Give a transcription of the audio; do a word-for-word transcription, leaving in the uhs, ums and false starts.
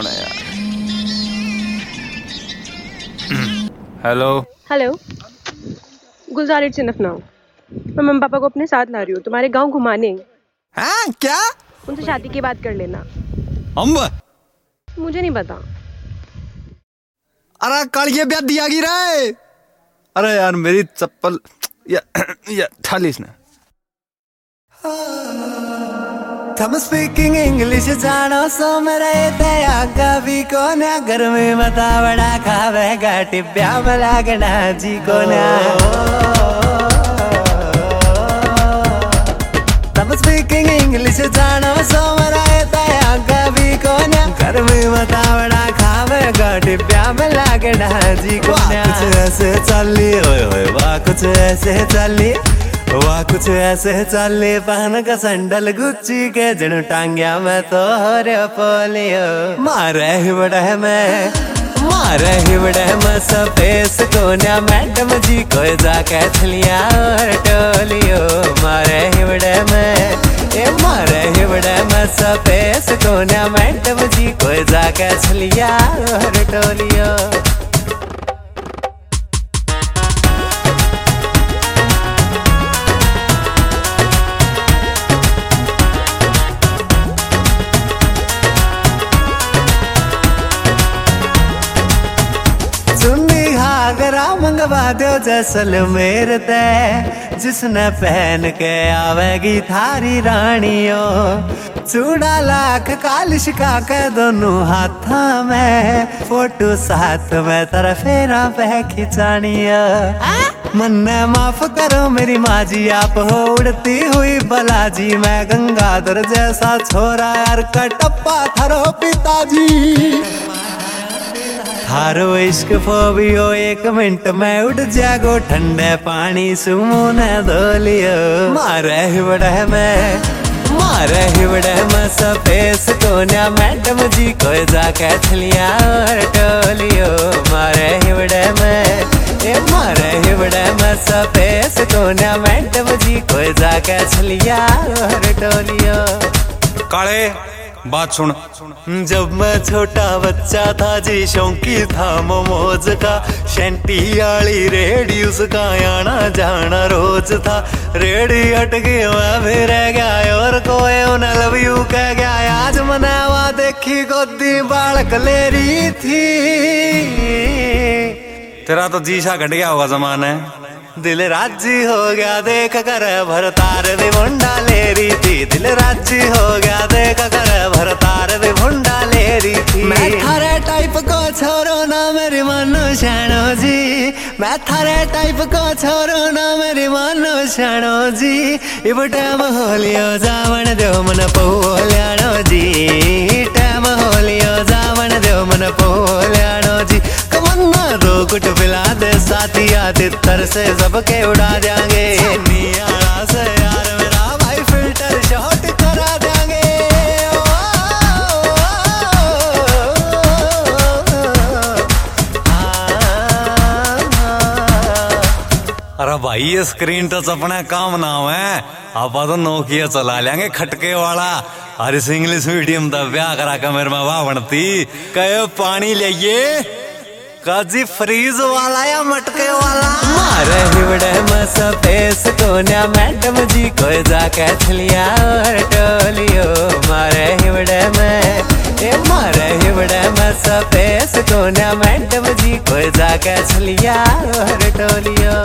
कौन है यार? Hello hello Gulzar, it's enough now. मैं मम्मी पापा को अपने साथ ला रही हूँ तुम्हारे गांव घुमाने। हाँ क्या? उनसे शादी की बात कर लेना। हम मुझे नहीं पता। अरे कल ये ब्याह दिया गिरा है। अरे यार मेरी चप्पल या या ठाली इसने। Come speaking English जानो सो मेरे दया कभी को ना घर में बता बड़ा खावेगा टिप्या बलागना जी को ना। Come speaking English जानो सो मेरे दया कभी को ना घर में बता बड़ा खावेगा टिप्या बलागना जी को ना। कुछ ऐसे चली ओए ओए वाह कुछ ऐसे चली वाह कुछ ऐसे चले पहन का संडल गुच्ची के जन टांग्या मैं तो हरे पोलियो मारे हिवड़े में मारे हिवड़े में सफेस कोन्या मैडम जी को जाके थलिया और टोलियो मारे हिवड़े में ए मारे हिवड़े में सफेस कोन्या मैडम जी को जाके थलिया और टोलियो। घाघरा मंगवा दो जैसलमेर ते जिसने पहन के आवेगी थारी रानियों चूड़ा लाख कालिश का के दोनों हाथा में फोटो साथ में तेरा फेरा पे खिंचानिया। मन्ने माफ करो मेरी माँ जी आप हो उड़ती हुई बलाजी मैं गंगाधर जैसा छोरा यार कटप्पा थारो पिताजी थारो इश्क फोबियो एक मिनट में उठ जागो ठंडे पानी सुमोने धोलियो मारे हिवड़े में मारे हिवड़े में सफेस कोन्या मैडम जी को जाके थलिया और टोलियो मारे हिवड़े में ए मारे हिवड़े में सफेस कोन्या मैडम जी को जाके थलिया और टोलियो। काले बात सुन। जब मैं छोटा बच्चा था जी शौकी था मोमोज का शैंटी आली रेडी उसका आना जाना रोज था रेडी हट गई मैं भी रह गया और कोई उन्हें लव यू कह गया आज मनावा देखी गोदी बालक ले रही थी। तेरा तो जीशा घट गया होगा जमाने दिल राजी हो गया देख कर भरतार भी भुंडा ले रही थी दिल राजी हो गया देख कर भरतार भी भुंडा ले रही थी। मैं थारे टाइप को छोरो ना मेरी मानो शानो जी मैं थारे टाइप को छोरो ना मेरी मानो शानो जी इब टाइम होलियो जावन दो मन पोल्यानो जी टाइम होलियो जावन दो मन पोल्यानो जी कमन्ना दो कुट पिला दे साथिया तितर से सबके उड़ा देंगे से यार मेरा भाई फिल्टर शॉट करा देंगे। अरे भाई ये स्क्रीन टच अपना काम नाम है आप तो नोकिया चला लेंगे खटके वाला अरे इंग्लिश मीडियम दा ब्याह करा के मेरे में वाह बनती कहो पानी लेइए काजी फ्रीज वाला या मटके वाला मारे हिवड़े में सफेस कोन्या मैडम जी को जाके थलिया और टोलियो मारे हिवड़े में ए मारे हिवड़े में सफेस कोन्या मैडम जी को जाके थलिया और टोलियो।